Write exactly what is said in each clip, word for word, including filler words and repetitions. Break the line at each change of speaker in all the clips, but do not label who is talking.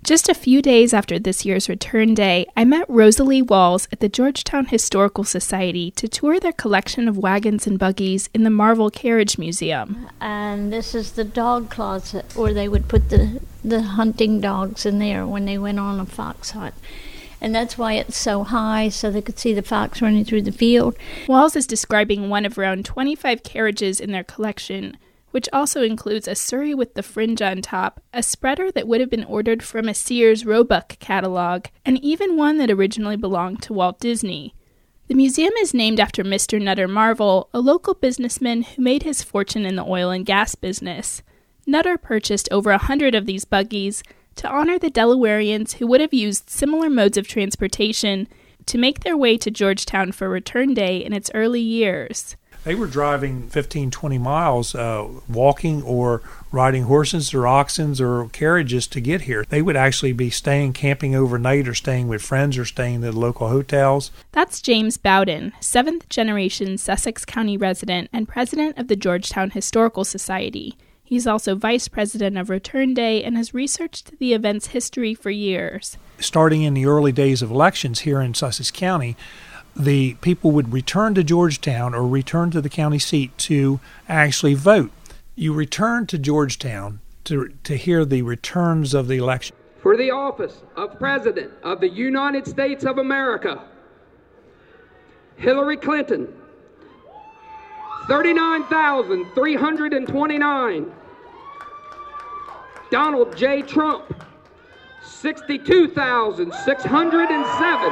Just a few days after this year's Return Day, I met Rosalie Walls at the Georgetown Historical Society to tour their collection of wagons and buggies in the Marvel Carriage Museum.
And this is the dog closet where they would put the, the hunting dogs in there when they went on a fox hunt. And that's why it's so high, so they could see the fox running through the field.
Walls is describing one of around twenty-five carriages in their collection, which also includes a Surrey with the fringe on top, a spreader that would have been ordered from a Sears Roebuck catalog, and even one that originally belonged to Walt Disney. The museum is named after Mister Nutter Marvel, a local businessman who made his fortune in the oil and gas business. Nutter purchased over a hundred of these buggies to honor the Delawareans who would have used similar modes of transportation to make their way to Georgetown for Return Day in its early years.
They were driving fifteen, twenty miles, uh, walking or riding horses or oxen or carriages to get here. They would actually be staying, camping overnight or staying with friends or staying at local hotels.
That's James Bowden, seventh generation Sussex County resident and president of the Georgetown Historical Society. He's also vice president of Return Day and has researched the event's history for years.
Starting in the early days of elections here in Sussex County, the people would return to Georgetown or return to the county seat to actually vote. You return to Georgetown to, to hear the returns of the election.
For the office of President of the United States of America, Hillary Clinton, thirty-nine thousand three hundred twenty-nine. Donald J. Trump, sixty-two thousand six hundred seven.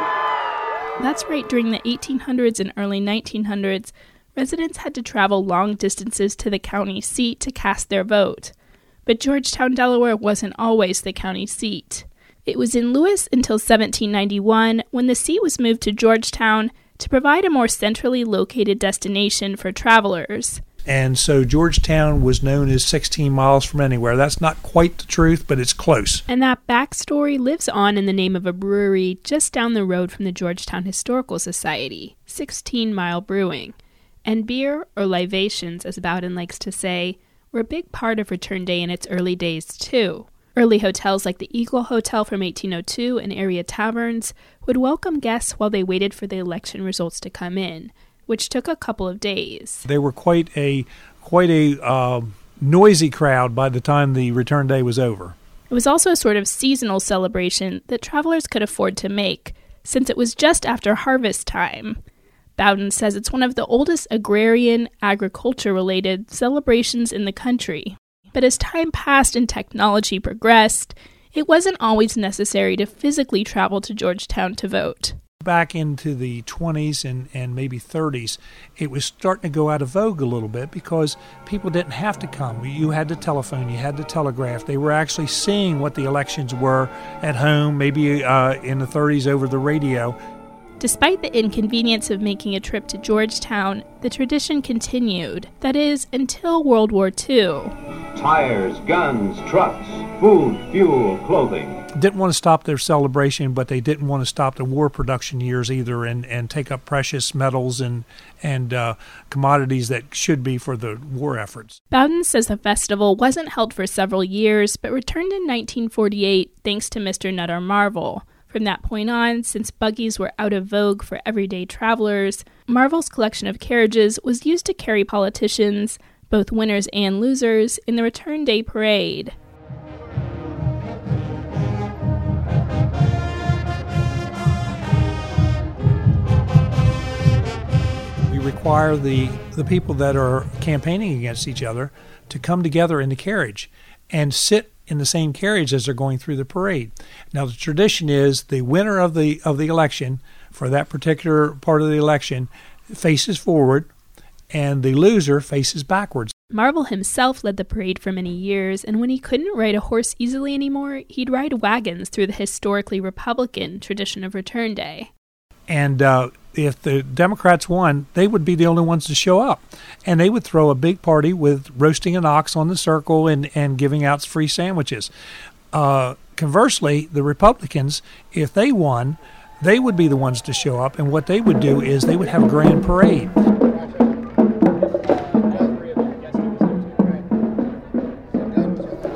That's right, during the eighteen hundreds and early nineteen hundreds, residents had to travel long distances to the county seat to cast their vote. But Georgetown, Delaware wasn't always the county seat. It was in Lewis until seventeen ninety-one, when the seat was moved to Georgetown to provide a more centrally located destination for travelers.
And so Georgetown was known as sixteen miles from anywhere. That's not quite the truth, but it's close.
And that backstory lives on in the name of a brewery just down the road from the Georgetown Historical Society, sixteen mile Brewing. And beer, or libations, as Bowden likes to say, were a big part of Return Day in its early days, too. Early hotels like the Eagle Hotel from eighteen oh two and area taverns would welcome guests while they waited for the election results to come in, which took a couple of days.
They were quite a quite a uh, noisy crowd by the time the Return Day was over.
It was also a sort of seasonal celebration that travelers could afford to make, since it was just after harvest time. Bowden says it's one of the oldest agrarian, agriculture-related celebrations in the country. But as time passed and technology progressed, it wasn't always necessary to physically travel to Georgetown to vote.
Back into the twenties and, and maybe thirties, it was starting to go out of vogue a little bit because people didn't have to come. You had to telephone, you had to telegraph. They were actually seeing what the elections were at home, maybe uh, in the thirties over the radio.
Despite the inconvenience of making a trip to Georgetown, the tradition continued. That is, until World War Two.
Tires, guns, trucks, food, fuel, clothing.
Didn't want to stop their celebration, but they didn't want to stop the war production years either and, and take up precious metals and, and uh, commodities that should be for the war efforts.
Bowden says the festival wasn't held for several years, but returned in nineteen forty-eight thanks to Mister Nutter Marvel. From that point on, since buggies were out of vogue for everyday travelers, Marvel's collection of carriages was used to carry politicians, both winners and losers, in the Return Day parade.
We require the, the people that are campaigning against each other to come together in the carriage and sit in the same carriage as they're going through the parade. Now, the tradition is the winner of the of the election for that particular part of the election faces forward, and the loser faces backwards.
Marvel himself led the parade for many years, and when he couldn't ride a horse easily anymore, he'd ride wagons through the historically Republican tradition of Return Day.
And uh, if the Democrats won, they would be the only ones to show up. And they would throw a big party with roasting an ox on the circle and, and giving out free sandwiches. Uh, conversely, the Republicans, if they won, they would be the ones to show up. And what they would do is they would have a grand parade.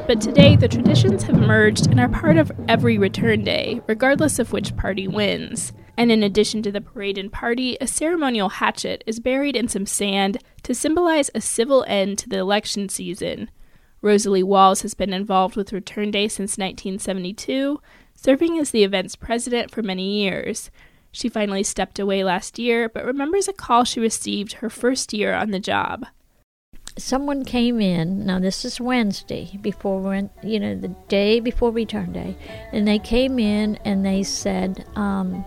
But today, the traditions have merged and are part of every Return Day, regardless of which party wins. And in addition to the parade and party, a ceremonial hatchet is buried in some sand to symbolize a civil end to the election season. Rosalie Walls has been involved with Return Day since nineteen seventy-two, serving as the event's president for many years. She finally stepped away last year, but remembers a call she received her first year on the job.
Someone came in, now this is Wednesday, before, you know, the day before Return Day, and they came in and they said, um,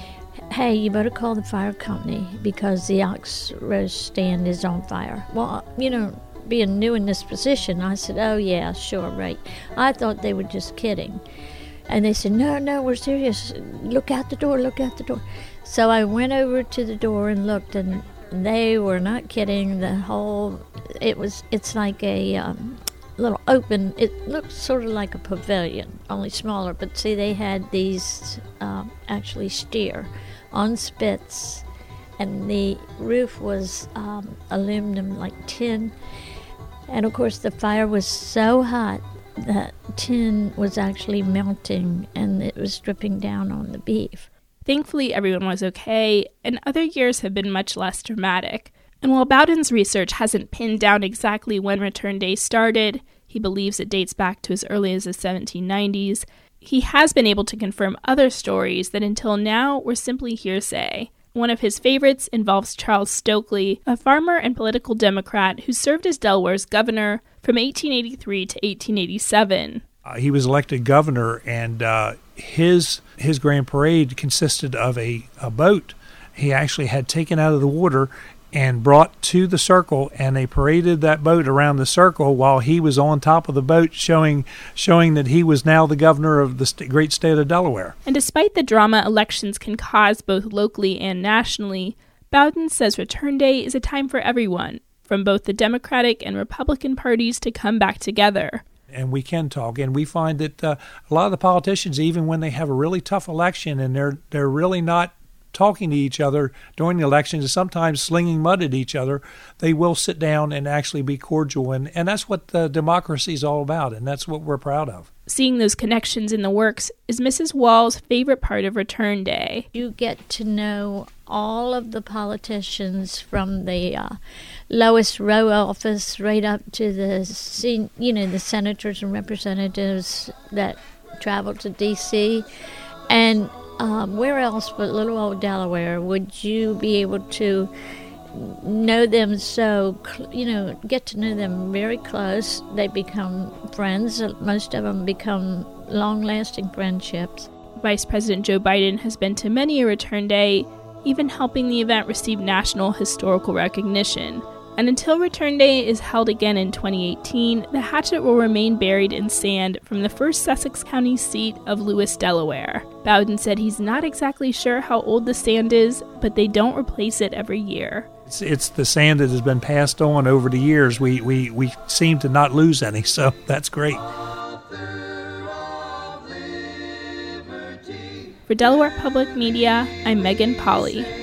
hey, you better call the fire company because the ox roast stand is on fire. Well, you know, being new in this position, I said, oh yeah, sure, right. I thought they were just kidding. And they said, no, no, we're serious. Look out the door, look out the door. So I went over to the door and looked, and they were not kidding. The whole, it was, it's like a um, little open, it looked sort of like a pavilion, only smaller. But see, they had these uh, actually steer on spits, and the roof was um, aluminum, like tin. And of course, the fire was so hot that tin was actually melting, and it was dripping down on the beef.
Thankfully, everyone was okay, and other years have been much less dramatic. And while Bowden's research hasn't pinned down exactly when Return Day started, he believes it dates back to as early as the seventeen nineties, he has been able to confirm other stories that until now were simply hearsay. One of his favorites involves Charles Stokely, a farmer and political Democrat who served as Delaware's governor from eighteen eighty-three to eighteen eighty-seven.
Uh, he was elected governor, and uh, his his grand parade consisted of a, a boat he actually had taken out of the water and brought to the circle, and they paraded that boat around the circle while he was on top of the boat, showing showing that he was now the governor of the st- great state of Delaware.
And despite the drama elections can cause both locally and nationally, Bowden says Return Day is a time for everyone, from both the Democratic and Republican parties, to come back together.
And we can talk, and we find that uh, a lot of the politicians, even when they have a really tough election and they're they're really not talking to each other during the elections, and sometimes slinging mud at each other, they will sit down and actually be cordial. And, and that's what the democracy is all about, and that's what we're proud of.
Seeing those connections in the works is Missus Wall's favorite part of Return Day.
You get to know all of the politicians from the uh, lowest row office right up to the, you know, the senators and representatives that travel to D C And Um, where else but little old Delaware would you be able to know them so, you know, get to know them very close? They become friends. Most of them become long-lasting friendships.
Vice President Joe Biden has been to many a Return Day, even helping the event receive national historical recognition. And until Return Day is held again in twenty eighteen, the hatchet will remain buried in sand from the first Sussex County seat of Lewis, Delaware. Bowden said he's not exactly sure how old the sand is, but they don't replace it every year.
It's, it's the sand that has been passed on over the years. We, we, we seem to not lose any, so that's great.
For Delaware Public Media, I'm Megan Polly.